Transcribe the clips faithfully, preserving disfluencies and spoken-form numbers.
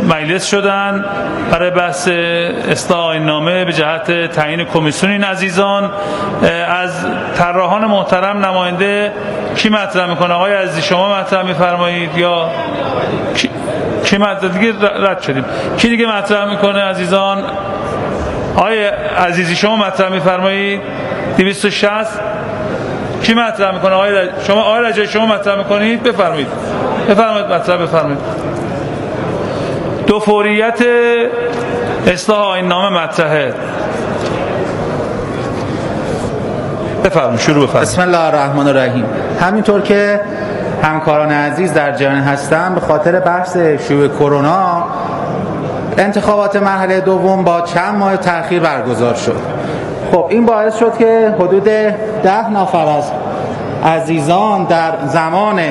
مجلس شدن برای بحث اصلاح آیین‌نامه به جهت تعیین کمیسیون این عزیزان. از طراحان محترم نماینده کی مطرح میکنه؟ آقای عزیزی شما مطرح میفرمایید یا کی, کی مطرح دیگه رد شدیم؟ کی دیگه مطرح میکنه عزیزان؟ آقای عزیزی شما مطرح میفرمایید؟ دویست و شصت کی مطرح میکنه؟ آقای رج... شما آقای رجایی شما مطرح میکنید؟ بفرمایید بفرمایید مطرح بفرمایید. دو فوریت اصلاح آیین‌نامه مطرحه. بفرمایید شروع بفرمایید. بسم الله الرحمن الرحیم. همینطور که همکاران عزیز در جریان هستن، به خاطر بحث شیوع کرونا انتخابات مرحله دوم با چند ماه تأخیر برگزار شد. خب این باعث شد که حدود ده نفر از عزیزان در زمان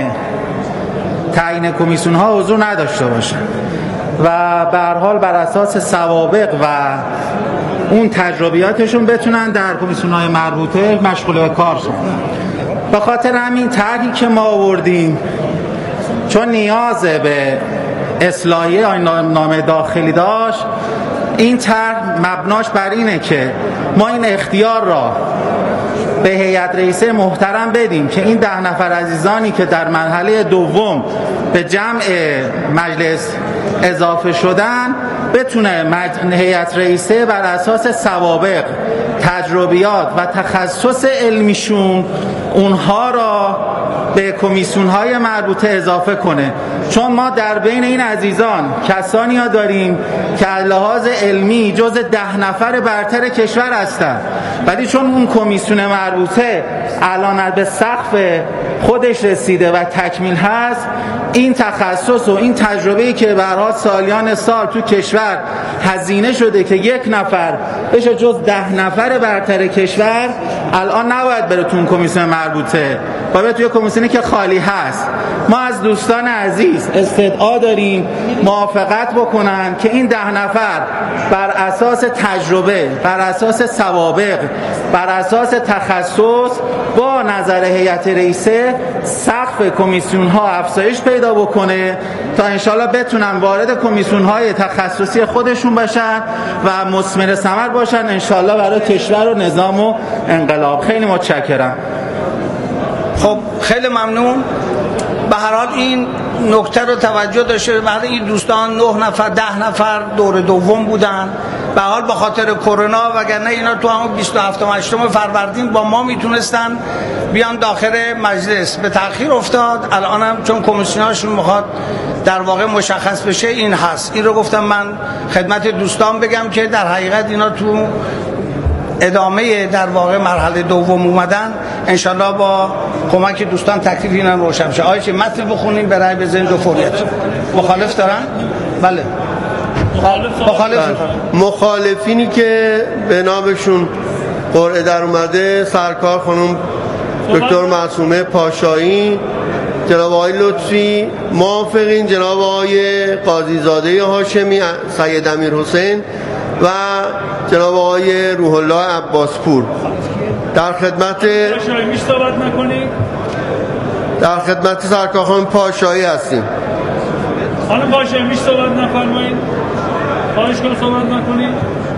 تعیین کمیسیون ها حضور نداشته باشند و به هر حال بر اساس سوابق و اون تجربیاتشون بتونن در کمیسیون های مربوطه مشغول به کار شدن. به خاطر همین طرحی که ما آوردیم، چون نیاز به اصلاحیه آیین‌نامه داخلی داشت، این طرح مبناش بر اینه که ما این اختیار را به هیئت رئیسه محترم بدیم که این ده نفر عزیزانی که در مرحله دوم به جمع مجلس اضافه شدن بتونه هیئت رئیسه بر اساس سوابق، تجربیات و تخصص علمیشون اونها را به کمیسیون‌های مربوطه اضافه کنه. چون ما در بین این عزیزان کسانی ها داریم که از لحاظ علمی جز ده نفر برتر کشور هستند، ولی چون اون کمیسیون مربوطه الان به سقف خودش رسیده و تکمیل هست، این تخصص و این تجربه‌ای که به هر حال سالیان سال تو کشور هزینه شده که یک نفر بشه جز ده نفر برتر کشور، الان نباید بره تو اون کمیسیون مربوطه، باید توی کمیسیونی که خالی هست. ما از دوستان عزیز استدعا داریم موافقت بکنن که این ده نفر بر اساس تجربه، بر اساس سوابق، بر اساس تخصص با نظر هیئت رئیسه سقف کمیسیون ها افزایش پیدا بکنه تا انشالله بتونن وارد کمیسیون های تخصصی خودشون بشن و مثمر ثمر باشن انشالله برای کشور و نظام و انقلاب. خیلی متشکرم. خب خیلی ممنون. به هر حال این نکته رو توجه داشته بعد این دوستان نه نفر ده نفر دور دوم بودن، به حال به خاطر کرونا، وگرنه اینا تو همون بیست و هفتم و هشتم فروردین با ما میتونستن بیان داخل مجلس. به تأخیر افتاد. الان هم چون کمیسیوناشون میخواد در واقع مشخص بشه این هست. این رو گفتم من خدمت دوستان بگم که در حقیقت اینا تو ادامه در واقع مرحله دوم اومدن، انشالله با کمک دوستان تکلیف اینا روشن شه. آیه چه متن بخونیم به رأی بزنیم دو فوریت. مخالف دارن؟ بله. مخالف مخالفینی که به نامشون قرعه در اومده سرکار خانم دکتر معصومه پاشایی، جناب آقای لطفی، موافقین جناب آقای قاضی زاده هاشمی، سید امیر حسین و جناب آقای روح الله عباسپور. در خدمت در خدمت سرکار خانم پاشایی هستیم. خانم پاشایی میشه صحبت نفرمایید؟ خواهش کنم صحبت نکنید.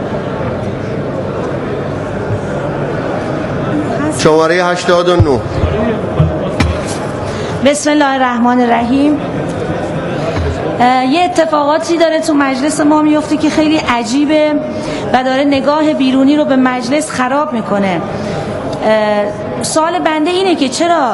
شماره هشتاد و نه. بسم الله الرحمن الرحیم. یه اتفاقاتی داره تو مجلس ما میفته که خیلی عجیبه و داره نگاه بیرونی رو به مجلس خراب میکنه. سوال بنده اینه که چرا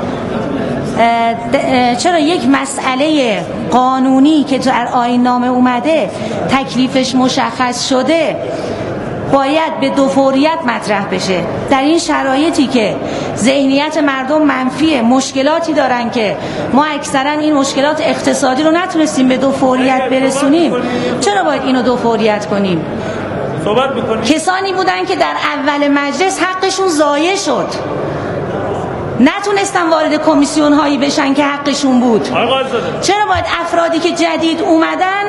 چرا یک مسئله قانونی که تو آیین‌نامه اومده تکلیفش مشخص شده باید به دو فوریت مطرح بشه؟ در این شرایطی که ذهنیت مردم منفیه، مشکلاتی دارن که ما اکثرا این مشکلات اقتصادی رو نتونستیم به دو فوریت برسونیم، چرا باید اینو دو فوریت کنیم؟ کسانی بودن که در اول مجلس حقشون ضایع شد، نتونستن وارد کمیسیون هایی بشن که حقشون بود. چرا باید افرادی که جدید اومدن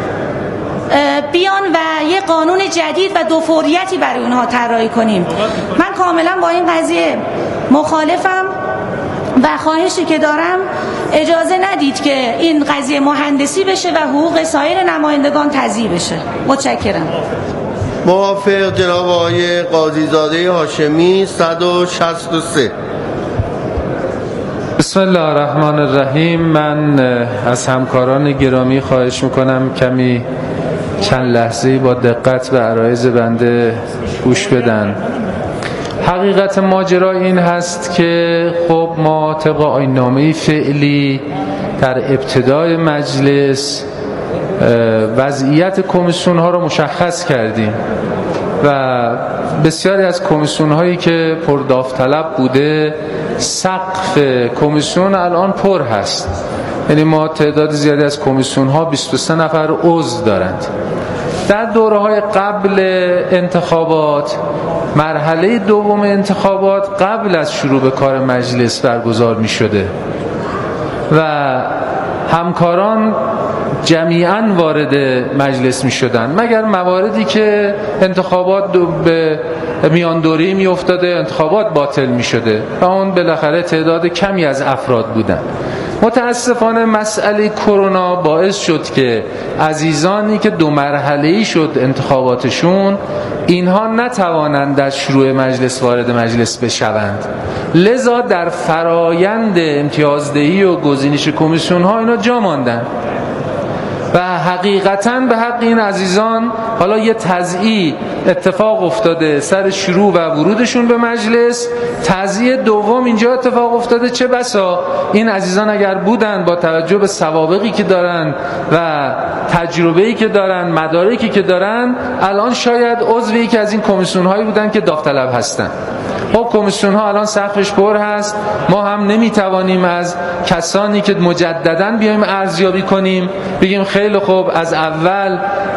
بیان و یه قانون جدید و دو فوریتی برای اونها طراحی کنیم؟ من کاملا با این قضیه مخالفم. و خواهشی که دارم اجازه ندید که این قضیه مهندسی بشه و حقوق سایر نمایندگان تضییع بشه. متشکرم. موافق جناب آقای قاضیزاده هاشمی صد و شصت و سه. بسم الله الرحمن الرحیم. من از همکاران گرامی خواهش میکنم کمی چند لحظه با دقت به عرایض بنده گوش بدن. حقیقت ماجرا این هست که خب ما طبق آیین‌نامه فعلی در ابتدای مجلس وضعیت کمیسیون ها رو مشخص کردیم و بسیاری از کمیسیون هایی که پرداوطلب بوده سقف کمیسیون الان پر هست. یعنی ما تعداد زیادی از کمیسیون ها بیست و سه نفر عضو دارند. در دوره های قبل انتخابات، مرحله دوم انتخابات قبل از شروع به کار مجلس برگزار می شده و همکاران جمیعاً وارد مجلس می شدن مگر مواردی که انتخابات به میان دوری می افتاده، انتخابات باطل می شده و اون بالاخره تعداد کمی از افراد بودن. متاسفانه مسئله کرونا باعث شد که عزیزانی که دو مرحله‌ای شد انتخاباتشون، اینها نتوانند در شروع مجلس وارد مجلس بشوند، لذا در فرایند امتیازدهی و گزینش کمیسیون ها اینا جا ماندن و حقیقتاً به حق این عزیزان حالا یه تضییع اتفاق افتاده سر شروع و ورودشون به مجلس. تضییع دوم اینجا اتفاق افتاده، چه بسا این عزیزان اگر بودن با توجه به سوابقی که دارن و تجربه‌ای که دارن، مدارکی که دارن، الان شاید عضو یکی از این کمیسیون هایی بودن که داوطلب هستن. خب کمیسیون ها الان سقفش پر هست، ما هم نمیتوانیم از کسانی که مجدداً بیایم ارزیابی کنیم بگیم خیلی خوب از اول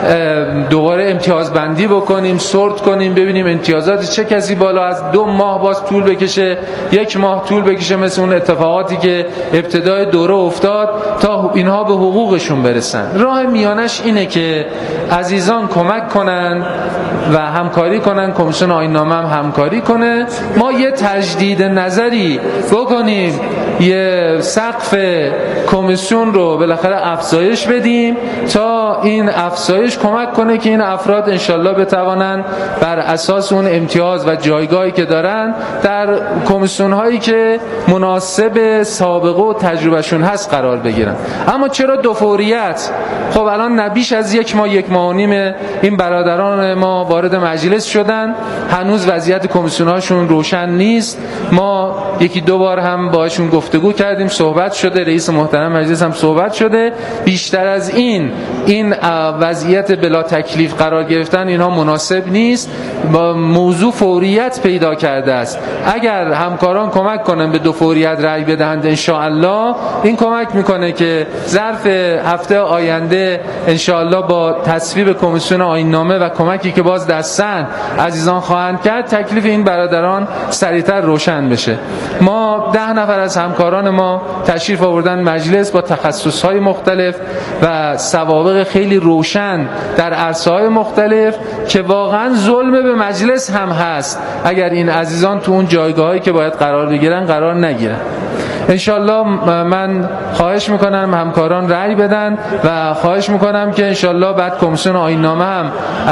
دوباره امتیازبندی بکنیم، سورت کنیم ببینیم امتیازات چه کسی بالا، از دو ماه باز طول بکشه، یک ماه طول بکشه، مثل اون اتفاقاتی که ابتدای دوره افتاد تا اینها به حقوقشون برسن. راه میانش اینه که عزیزان کمک کنن و همکاری کنن، کمیسیون آیین‌نامه هم همکاری کنه، ما یه تجدید نظری بکنیم، یه سقف کمیسیون رو بالاخره افزایش بدیم تا این افزایش کمک کنه که این افراد انشالله بتوانن بر اساس اون امتیاز و جایگاهی که دارن در کمیسیون هایی که مناسب سابقه و تجربهشون هست قرار بگیرن. اما چرا دو فوریت؟ خب الان نبیش از یک ماه یک ماه و نیم این برادران ما وارد مجلس شدن، هنوز وضعیت کمیسیون هاشون روشن نیست. ما یکی دو بار هم باشون گفتگو کردیم، صحبت شده، رئیس محترم مجلس هم صحبت شده. بیشتر از این این وضعیت بلا تکلیف قرار گرفتن اینها مناسب نیست، با موضوع فوریت پیدا کرده است. اگر همکاران کمک کنن به دو فوریت رأی بدهند انشاءالله، این کمک میکنه که ظرف هفته آینده انشاءالله با تصویب کمیسیون آیین‌نامه و کمکی که باز دستن عزیزان خواهند کرد، تکلیف این برادران سریعتر روشن بشه. ما ده نفر از همکاران ما تشریف آوردن مجلس با تخصصهای مختلف و سوابق خیلی روشن در عرصه‌های مختلف که واقعا ظلم به مجلس هم هست اگر این عزیزان تو اون جایگاهایی که باید قرار بگیرن قرار نگیرن. انشالله من خواهش میکنم همکاران رأی بدن و خواهش میکنم که انشالله بعد کمیسیون آیین‌نامه هم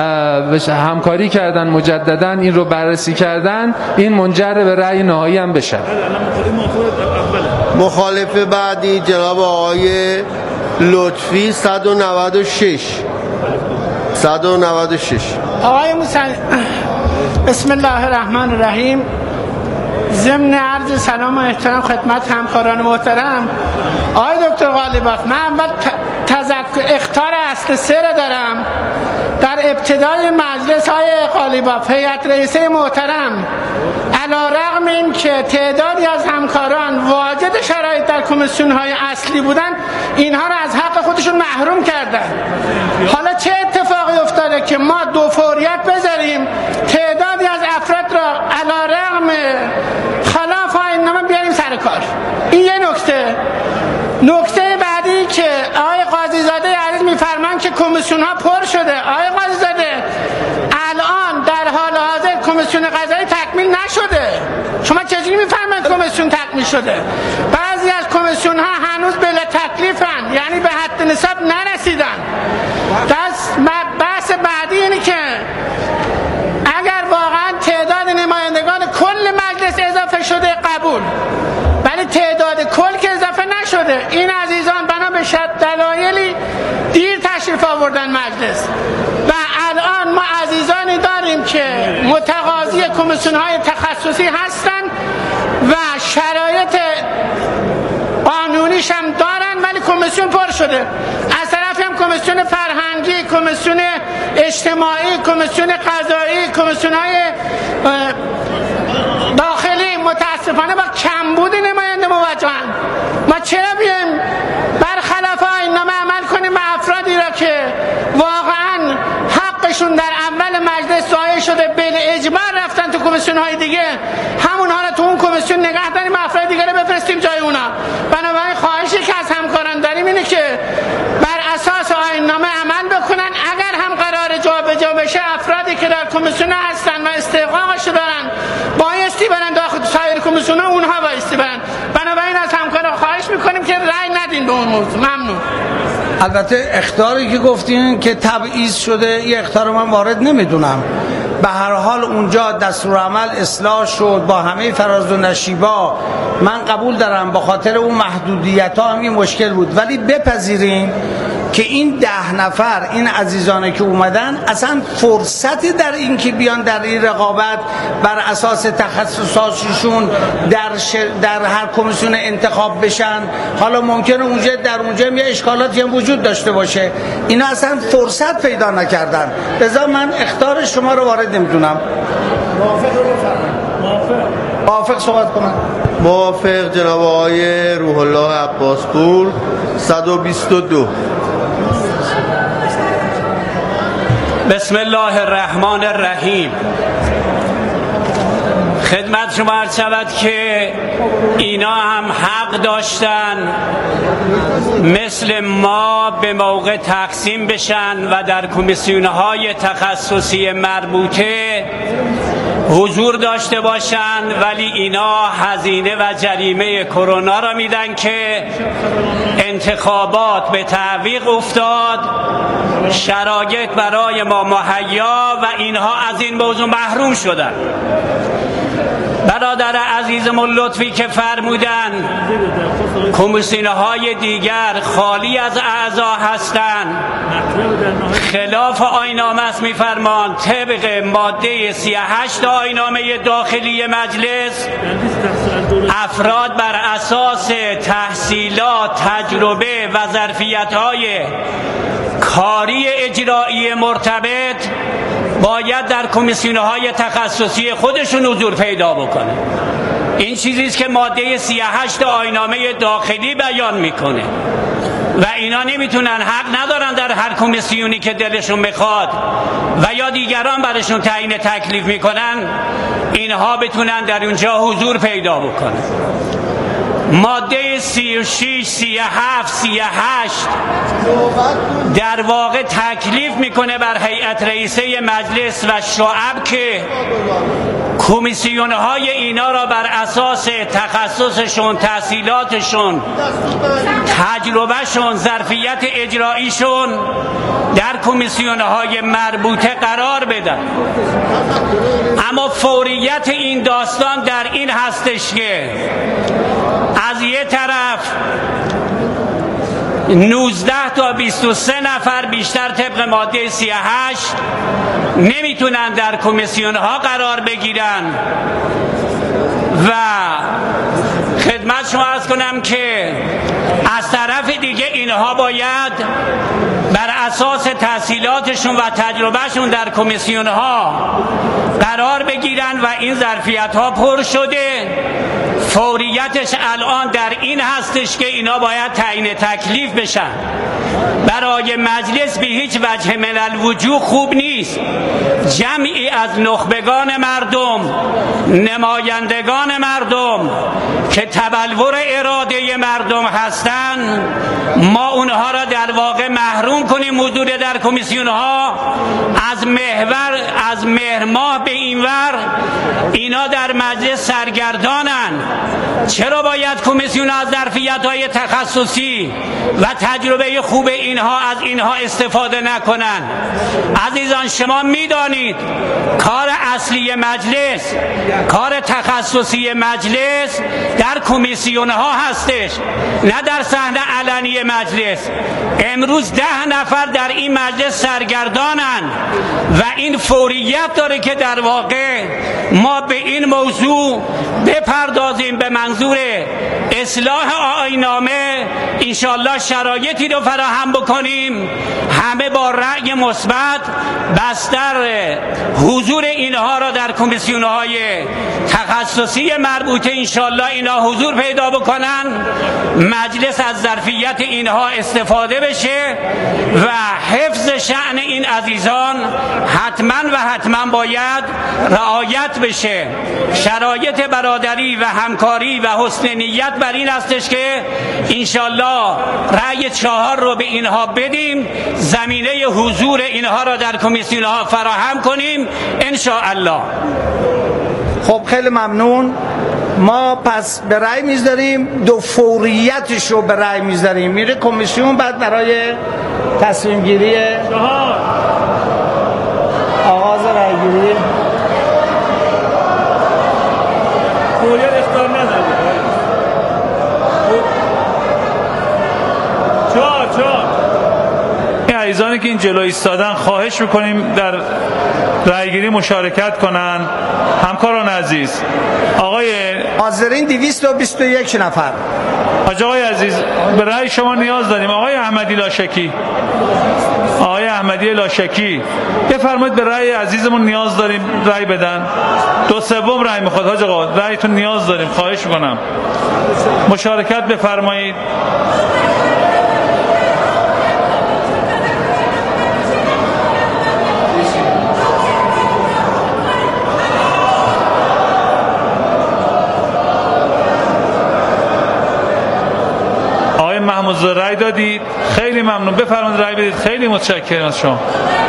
همکاری کردن، مجددا این رو بررسی کردن، این منجر به رأی نهایی هم بشه. مخالف بعدی جناب آقای لطفی صد و نود و شش. صد و نود و شش. آقای موسوی، بسم الله الرحمن الرحیم. ضمن عرض سلام و احترام خدمت همکاران محترم، آقای دکتر قالیباف، من اول تذکر اخطار اصل سه را دارم. در ابتدای مجلس های قالیباف، هیئت رئیسه محترم، علیرغم این که تعدادی از همکاران واجد شرایط در کمیسیون های اصلی بودن، اینها را از حق خودشون محروم کردن. حالا چه اتفاقی افتاده که ما دو فوریت بذاریم، تعدادی از افراد را علیرغم خلاف آیین‌نامه بیاریم سر کار؟ این یه نکته. نکته بعدی که آقای قاضیزاده عزیز میفرمان که کمیسیون ها پر شده. آقای قاضیزاده، الان در حال حاضر کمیسیون قضایی تکمیل نشده. شما چجوری میفرمایید کمیسیون تکمیل شده. بعضی از کمیسیون ها هنوز بلا تکلیفن، یعنی به حد نصاب نرسیدن. دست بحث بعدی اینه که اگر واقعا تعداد نمایندگان کل مجلس اضافه شده قبول، ولی تعداد کل که اضافه نشده. این عزیزان بنا به شد دلایلی دیر تشریف آوردن مجلس و الان ما عزیزانی داریم که متقاضی کمیسیون های تخصصی هستن و شرایط قانونیش هم دارن، ولی کمیسیون پر شده. از طرفی هم کمیسیون فرهنگی، کمیسیون اجتماعی، کمیسیون قضایی، کمیسیون های داخلی متاسفانه با کمبود نماینده مواجهن. ما چرا بیایم برخلاف آیین‌نامه عمل کنیم و افرادی را که واقعا حقشون در اول مجلس ضایع شده بل اجبار رفتن تو کمیسیون های دیگه، همونها را تو اون کمیسیون نگه داریم، افراد دیگه رو بفرستیم جای اونا. بنابراین خواهشی که از همکاران داریم اینه که بر اساس آیین‌نامه عمل بکنن. اگر هم قرار جابجا بشه، افرادی که در کمیسیون هستن و استحقاقش دارن بایستی برن داخل سایر کمیسیون، اونها بایستی برن. بنابراین از همکاران خواهش میکنیم که رأی ندین به اون موضوع. ممنون. البته اخطاری که گفتین که تبعیض شده، یه اخطار من وارد نمیدونم. به هر حال اونجا دستورالعمل اصلاح شد با همه فراز و نشیبا. من قبول دارم با خاطر اون محدودیت ها هم یه مشکل بود، ولی بپذیرین که این ده نفر این عزیزانی که اومدن اصلا فرصتی در این که بیان در این رقابت بر اساس تخصصاتشون در, شر... در هر کمیسیون انتخاب بشن. حالا ممکنه اونجا در اونجا یه اشکالاتی هم وجود داشته باشه، اینا اصلا فرصت پیدا نکردن. لذا من اخطار شما رو وارد نمیدونم. موافق رو بفرمایید. موافق صحبت کنم. موافق جناب آقای روح الله عباسپور. صد و بیست و دو. بسم الله الرحمن الرحیم. خدمت شما عرض شود که اینا هم حق داشتن مثل ما به موقع تقسیم بشن و در کمیسیون‌های تخصصی مربوطه حضور داشته باشن، ولی اینا هزینه و جریمه کرونا را میدن که انتخابات به تعویق افتاد، شرایط برای ما مهیا و اینها از این موضوع محروم شدن. برادر عزیزمون لطفی که فرمودن کمیسیون‌های دیگر خالی از اعضا هستند، خلاف آیین‌نامه است. می‌فرمان طبق ماده سی و هشت آیین‌نامه داخلی مجلس افراد بر اساس تحصیلات، تجربه و ظرفیت‌های کاری اجرایی مرتبط باید در کمیسیون‌های تخصصی خودشون حضور پیدا بکنه. این چیزی است که ماده سی و هشت آیین‌نامه داخلی بیان میکنه و اینا نمیتونن، حق ندارن در هر کمیسیونی که دلشون میخواد و یا دیگران برشون تعیین تکلیف میکنن اینها بتونن در اونجا حضور پیدا بکنن. ماده سی و شش، سی و هفت، سی و هشت در واقع تکلیف میکنه بر هیئت رئیسه مجلس و شعب که کمیسیون‌های اینا را بر اساس تخصصشون، تحصیلاتشون، تجربهشون، ظرفیت اجراییشون در کمیسیون‌های مربوطه قرار بدن. اما فوریت این داستان در این هستش که از یه طرف نوزده تا بیست و سه نفر بیشتر طبق ماده سی و هشت نمیتونن در کمیسیون ها قرار بگیرن و خدمت شما عرض کنم که از طرف دیگه اینها باید بر اساس تحصیلاتشون و تجربهشون در کمیسیون ها قرار بگیرن و این ظرفیت ها پر شده. فوریتش الان در این هستش که اینا باید تعیین تکلیف بشن. برای مجلس به هیچ وجه من الوجوه خوب نیست جمعی از نخبگان مردم، نمایندگان مردم که تبلور اراده مردم هستند، ما اونها را در واقع محروم کنیم حضور در کمیسیون ها. از محور از مهر ماه به اینور اینا در مجلس سرگردانن چرا باید کمیسیون از ظرفیت‌های تخصصی و تجربه خوب اینها از اینها استفاده نکنن؟ عزیزان شما میدانید کار اصلی مجلس، کار تخصصی مجلس در کمیسیون ها هستش، نه در صحنه علنی مجلس. امروز ده نفر در این مجلس سرگردانند و این فوریت داره که در واقع ما به این موضوع بپردازیم به منظور اصلاح آیین‌نامه، انشالله شرایطی رو فراهم بکنیم همه با رأی مثبت بستر حضور اینها را در کمیسیون‌های تخصصی مربوطه انشالله اینها حضور پیدا بکنن، مجلس از ظرفیت اینها استفاده بشه و حفظ شأن این عزیزان حتما و حتما باید رعایت بشه. شرایط برادری و همکاری و حسن نیت بر این هستش که انشالله رأی چهار رو به اینها بدیم، زمینه حضور اینها را در کمیسیون ها فراهم کنیم انشاءالله. خب خیلی ممنون. ما پس به رأی میذاریم، دو فوریتش رو به رأی میذاریم، میره کمیسیون بعد برای تصمیم گیری آغاز رأی گیری. فوریت اختار نداره. چهار چهار این عزیزانی که این جلو ایستادن خواهش میکنیم در رأیگیری مشارکت کنن. همکاران عزیز، آقای حاضرین دویست و بیست و یک نفر. حاج آقای عزیز به رأی شما نیاز داریم. آقای احمدی لاشکی، آقای احمدی لاشکی بفرمایید به رأی عزیزمون نیاز داریم، رأی بدن. دو سوم رأی میخواد. حاج آقا رأیتون نیاز داریم، خواهش میکنم مشارکت بفرمایید. محمود رأی دادید، خیلی ممنون، بفرمایید رأی بدید. خیلی متشکرم از شما.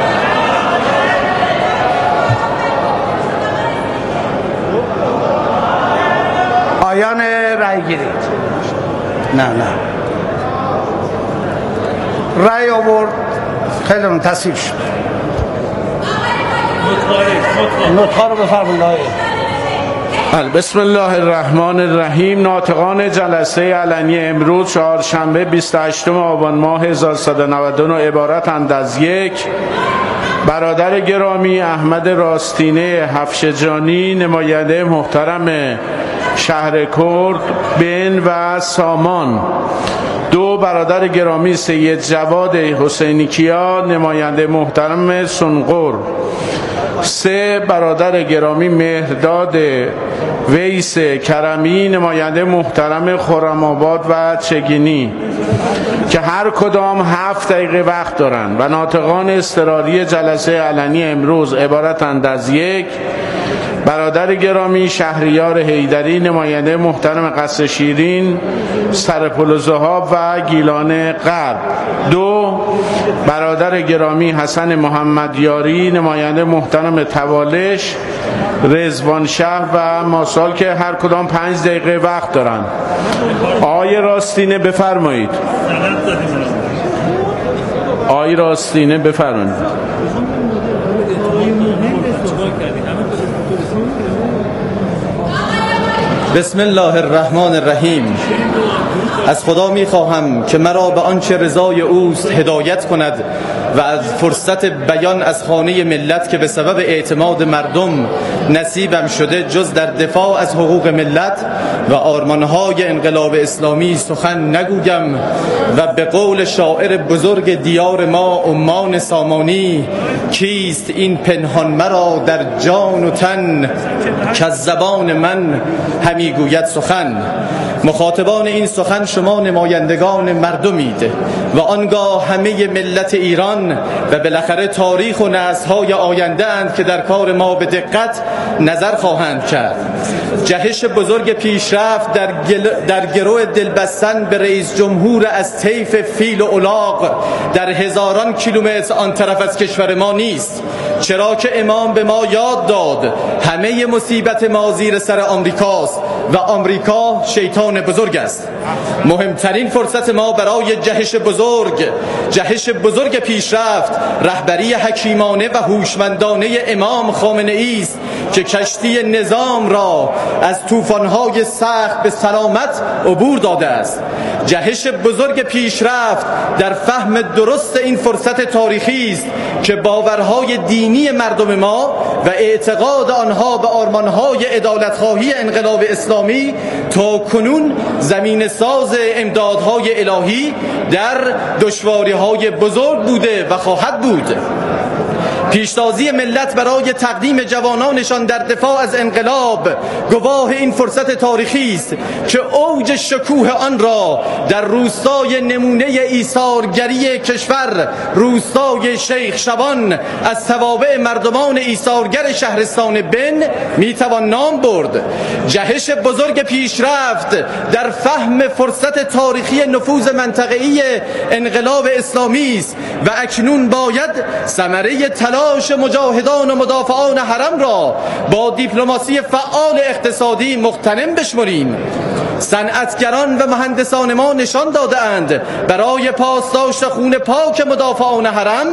پایان رأی گیری. نه نه رأی آورد. خیلی ممنون، تصویب شد. نطقه رو بفرمایید. بسم الله الرحمن الرحیم. ناطقان جلسه علنی امروز چهارشنبه بیست و هشتم آبان ماه هزار و سیصد و نود و نه عبارتند از یک: برادر گرامی احمد راستینه حفشجانی نماینده محترم شهر کرد بن و سامان. دو برادر گرامی سید جواد حسینی کیا نماینده محترم سنقر. سه برادر گرامی مهرداد ویس کرمی نماینده محترم خرم‌آباد و چگینی که هر کدام هفت دقیقه وقت دارند و ناطقان اضطراری جلسه علنی امروز عبارتند از یک: برادر گرامی شهریار حیدری نماینده محترم قصر شیرین سرپل ذهاب و گیلان غرب. دو برادر گرامی حسن محمدیاری نماینده محترم توالش رضوان شهر و ماسال که هر کدام پنج دقیقه وقت دارند. آقای راستینه بفرمایید. آقای راستینه بفرمایید. بسم الله الرحمن الرحیم. از خدا می خواهم که مرا به آنچه رضای اوست هدایت کند و از فرصت بیان از خانه ملت که به سبب اعتماد مردم نصیبم شده جز در دفاع از حقوق ملت و آرمانهای انقلاب اسلامی سخن نگویم و به قول شاعر بزرگ دیار ما عمان سامانی: کیست این پنهان مرا در جان و تن که از زبان من همی گوید سخن. مخاطبان این سخن شما نمایندگان مردمید و آنگاه همه ملت ایران و بالاخره تاریخ و نسل‌های آینده اند که در کار ما به دقت نظر خواهند کرد. جهش بزرگ پیشرفت در, گل... در گروه دلبستن به رئیس جمهور از طیف فیل و الاغ در هزاران کیلومتر آن طرف از کشور ما نیست، چرا که امام به ما یاد داد همه مصیبت ما زیر سر آمریکاست و آمریکا شیطان بزرگ است. مهمترین فرصت ما برای جهش بزرگ جهش بزرگ پیشرفت رهبری حکیمانه و هوشمندانه امام خامنه ای است که کشتی نظام را از طوفان‌های سخت به سلامت عبور داده است. جهش بزرگ پیشرفت در فهم درست این فرصت تاریخی است که باورهای دینی مردم ما و اعتقاد آنها به آرمانهای عدالت‌خواهی انقلاب اسلامی تا کنون زمین ساز امدادهای الهی در دشواری‌های بزرگ بوده و خواهد بود. پیشتازی ملت برای تقدیم جوانانشان در دفاع از انقلاب گواه این فرصت تاریخی است که اوج شکوه آن را در روستای نمونه ایثارگری کشور، روستای شیخ شبان از توابع مردمان ایثارگر شهرستان بن میتوان نام برد. جهش بزرگ پیشرفت در فهم فرصت تاریخی نفوذ منطقه‌ای انقلاب اسلامی است و اکنون باید ثمره تلاش مجاهدان و مدافعان حرم را با دیپلماسی فعال اقتصادی مغتنم بشمریم. صنعتگران و مهندسان ما نشان داده‌اند برای پاسداشت خون پاک مدافعان حرم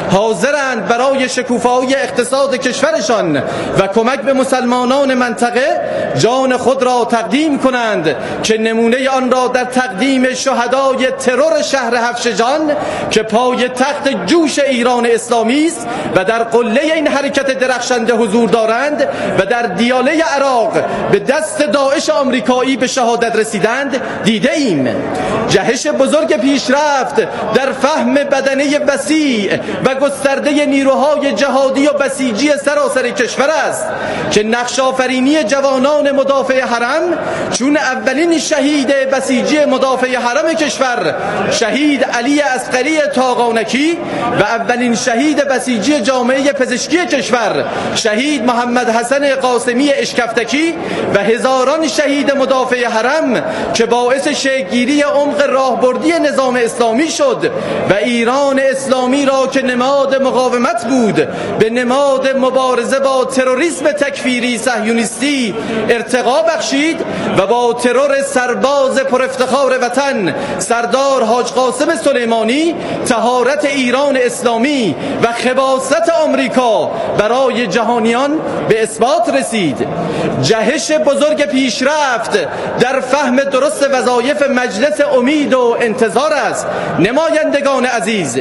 حاضرند برای شکوفایی اقتصاد کشورشان و کمک به مسلمانان منطقه جان خود را تقدیم کنند که نمونه آن را در تقدیم شهدای ترور شهر هفشجان که پای تخت جوش ایران اسلامی است و در قله این حرکت درخشنده حضور دارند و در دیاله عراق به دست داعش آمریکایی به شهادت رسیدند دیده ایم. جهش بزرگ پیشرفت در فهم بدنه وسیع و گسترده نیروهای جهادی و بسیجی سراسر کشور است که نقش آفرینی جوانان مدافع حرم چون اولین شهید بسیجی مدافع حرم کشور شهید علی اصغری تاقانکی و اولین شهید بسیجی جامعه پزشکی کشور شهید محمد حسن قاسمی اشکفتکی و هزاران شهید مدافع حرم که باعث شکل‌گیری عمق راهبردی نظام اسلامی شد و ایران اسلامی را که نماد مقاومت بود به نماد مبارزه با تروریسم تکفیری صهیونیستی ارتقا بخشید و با ترور سرباز پر افتخار وطن سردار حاج قاسم سلیمانی طهارت ایران اسلامی و خباثت آمریکا برای جهانیان به اثبات رسید. جهش بزرگ پیشرفت در فهم درست وظایف مجلس امید و انتظار است. نمایندگان عزیز،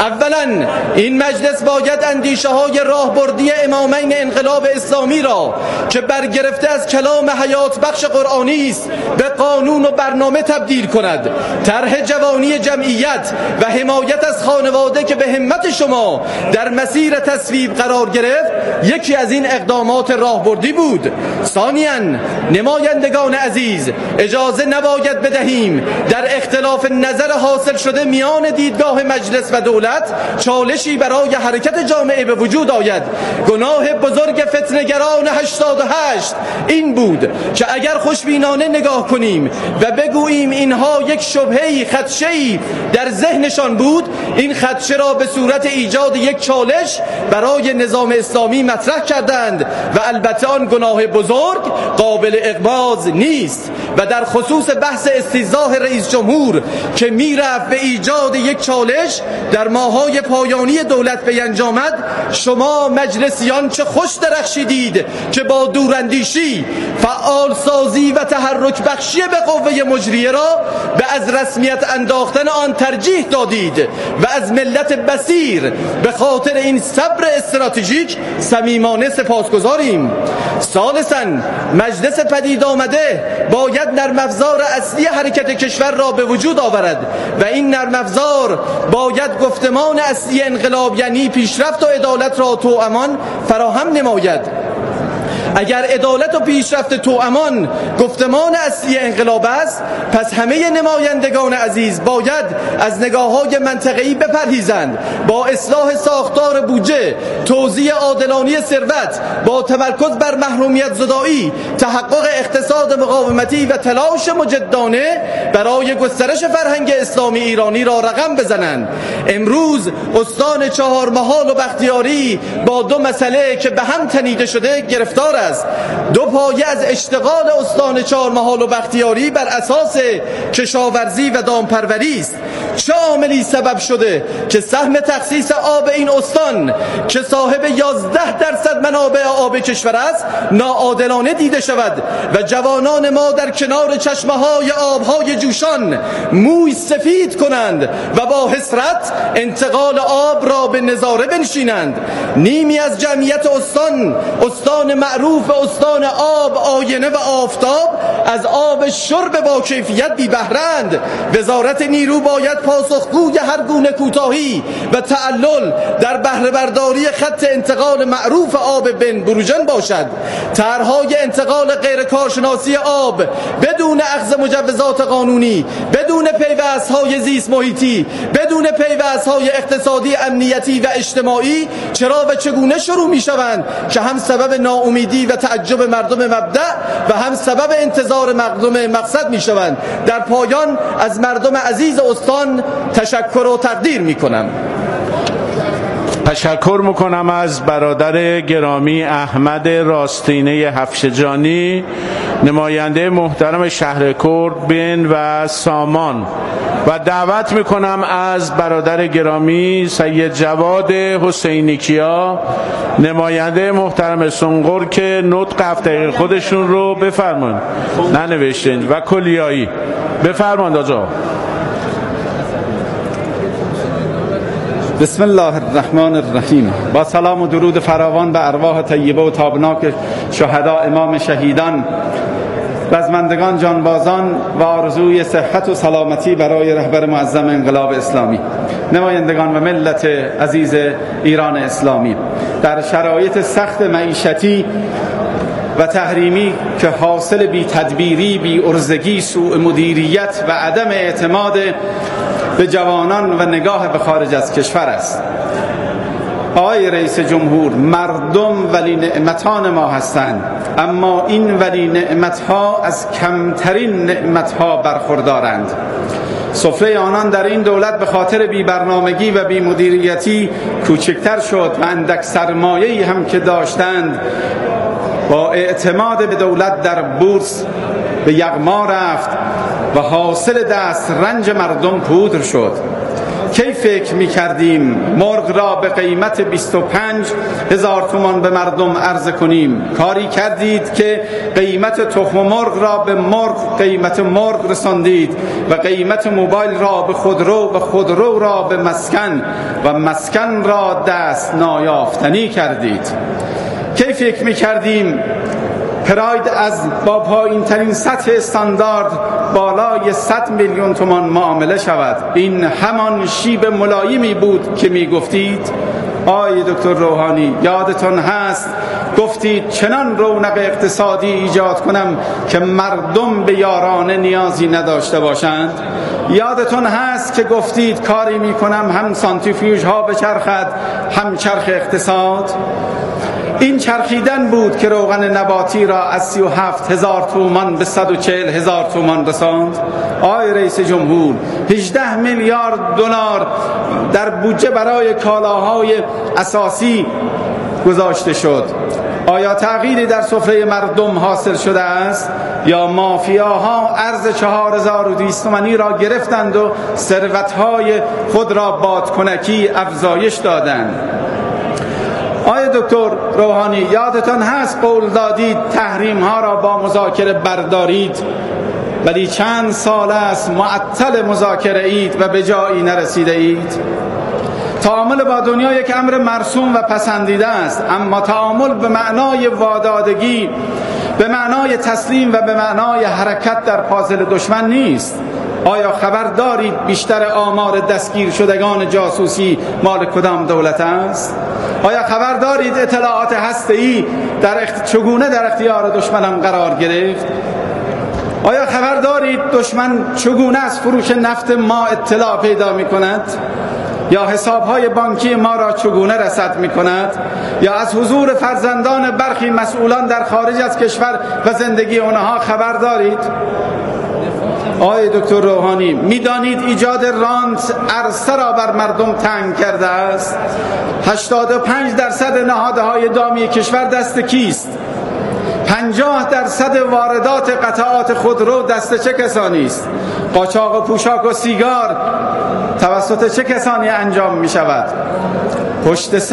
اولا این مجلس باید اندیشه های راهبردی امامین انقلاب اسلامی را که برگرفته از کلام حیات بخش قرآنی است به قانون و برنامه تبدیل کند. طرح جوانی جمعیت و حمایت از خانواده که به همت شما در مسیر تصویب قرار گرفت یکی از این اقدامات راهبردی بود. ثانیاً نمایندگان عزیز، اجازه نباید بدهیم در اختلاف نظر حاصل شده میان دیدگاه مجلس و دولت چالشی برای حرکت جامعه به وجود آید. گناه بزرگ فتنه‌گران هشتاد و هشت این بود که اگر خوشبینانه نگاه کنیم و بگوییم اینها یک شبهه‌ای خدشه‌ای در ذهنشان بود، این خدشه را به صورت ایجاد یک چالش برای نظام اسلامی مطرح کردند و البته آن گناه بزرگ قابل اغماض نیست. و در خصوص بحث استیضاح رئیس جمهور که میرفت به ایجاد یک چالش در ماهای پایانی دولت بیانجامد، شما مجلسیان چه خوش درخشیدید که با دوراندیشی فعال سازی و تحرک بخشی به قوه مجریه را به از رسمیت انداختن آن ترجیح دادید و از ملت بصیر به خاطر این صبر استراتژیک صمیمانه سپاسگزاریم. ثالثاً مجلس پدید آمده باید نرم افزار اصلی حرکت کشور را به وجود آورد و این نرم افزار باید گفتمان اصلی انقلاب یعنی پیشرفت و عدالت را توامان فراهم نماید. اگر عدالت و پیشرفت توامان گفتمان اصلی انقلاب است، پس همه نمایندگان عزیز باید از نگاه‌های منطقه‌ای بپرهیزند، با اصلاح ساختار بودجه، توزیع عادلانه ثروت، با تمرکز بر محرومیت زدایی، تحقق اقتصاد مقاومتی و تلاش مجدانه برای گسترش فرهنگ اسلامی ایرانی را رقم بزنند. امروز استان چهارمحال و بختیاری با دو مسئله که به هم تنیده شده گرفتار است. دو پایه از اشتغال استان چهارمحال و بختیاری بر اساس کشاورزی و دامپروری است. چه عاملی سبب شده که سهم تخصیص آب این استان که صاحب یازده درصد منابع آب کشور است ناعادلانه دیده شود و جوانان ما در کنار چشمه‌های آب‌های جوشان موی سفید کنند و با حسرت انتقال آب را به نظاره بنشینند؟ نیمی از جمعیت استان، استان معروف به استان آب، آینه و آفتاب، از آب شرب با کیفیت بی بهره‌اند. وزارت نیرو باید پاسخگوی هر گونه کوتاهی و تعلل در بهره برداری خط انتقال معروف آب بن بروجن باشد. طرح‌های انتقال غیر کارشناسی آب بدون اخذ مجوزات قانونی، بدون پیوست‌های زیست محیطی، بدون پیوست‌های اقتصادی، امنیتی و اجتماعی چرا و چگونه شروع می‌شوند که هم سبب ناامیدی و تعجب مردم مبدأ و هم سبب انتظار مردم مقصد می‌شوند. در پایان از مردم عزیز استان تشکر و تقدیر می‌کنم. تشکر میکنم از برادر گرامی احمد راستینه حفشجانی، نماینده محترم شهر کرد بن و سامان، و دعوت میکنم از برادر گرامی سید جواد حسینی کیا، نماینده محترم سنقر، که نطق هفته خودشون رو بفرمایند. ننوشتین. و کلیایی بفرمایند آجا. بسم الله الرحمن الرحیم. با سلام و درود فراوان به ارواح طیبه و تابناک شهدا، امام شهیدان، رزمندگان، جانبازان و آرزوی صحت و سلامتی برای رهبر معظم انقلاب اسلامی، نمایندگان و ملت عزیز ایران اسلامی، در شرایط سخت معیشتی و تحریمی که حاصل بی تدبیری، بی ارزگی، سوء مدیریت و عدم اعتماد به جوانان و نگاه به خارج از کشور است. آقای رئیس جمهور، مردم ولی نعمتان ما هستند، اما این ولی نعمتها از کمترین نعمتها برخوردارند. سفره آنان در این دولت به خاطر بی برنامگی و بی مدیریتی کوچکتر شد و اندک سرمایه‌ای هم که داشتند با اعتماد به دولت در بورس به یغما رفت و حاصل دست رنج مردم پودر شد. کی فکر می کردیم مرغ را به قیمت بیست و پنج هزار تومان به مردم عرضه کنیم؟ کاری کردید که قیمت تخم مرغ را به مرغ قیمت مرغ رساندید و قیمت موبایل را به خودرو و خودرو را به مسکن و مسکن را دست نایافتنی کردید. کی فکر می کردیم پراید از با پایین ترین سطح استاندارد بالای صد میلیون تومان معامله شود؟ این همان شیب ملایمی بود که می گفتید. آقای دکتر روحانی، یادتون هست گفتید چنان رونق اقتصادی ایجاد کنم که مردم به یارانه نیازی نداشته باشند؟ یادتون هست که گفتید کاری می کنم هم سانتریفیوژ ها بچرخد هم چرخ اقتصاد؟ این چرخیدن بود که روغن نباتی را از سی و هفت هزار تومان به صد و چهل هزار تومان رساند. آقای رئیس جمهور، هجده میلیارد دلار در بودجه برای کالاهای اساسی گذاشته شد. آیا تغییری در سفره مردم حاصل شده است یا مافیاها ارز چهار هزار و دویست تومانی را گرفتند و ثروت‌های خود را بادکنکی افزایش دادند؟ آقای دکتر روحانی، یادتان هست قول دادید تحریم ها را با مذاکره بردارید، ولی چند سال است معطل مذاکره اید و به جایی نرسیده اید. تعامل با دنیا یک امر مرسوم و پسندیده است، اما تعامل به معنای وادادگی، به معنای تسلیم و به معنای حرکت در پازل دشمن نیست. آیا خبر دارید بیشتر آمار دستگیر شدگان جاسوسی مال کدام دولت است؟ آیا خبر دارید اطلاعات هسته‌ای در اخت... چگونه در اختیار دشمنان قرار گرفت؟ آیا خبر دارید دشمن چگونه از فروش نفت ما اطلاع پیدا می کند؟ یا حسابهای بانکی ما را چگونه رصد می کند؟ یا از حضور فرزندان برخی مسئولان در خارج از کشور و زندگی آنها خبر دارید؟ آقای دکتر روحانی، میدانید ایجاد رانت عرصه را بر مردم تنگ کرده است؟ هشتاد و پنج درصد نهادهای دامی کشور دست کیست؟ پنجاه درصد واردات قطعات خودرو دست چه کسانی است؟ قاچاق و پوشاک و سیگار توسط چه کسانی انجام می شود؟ پشت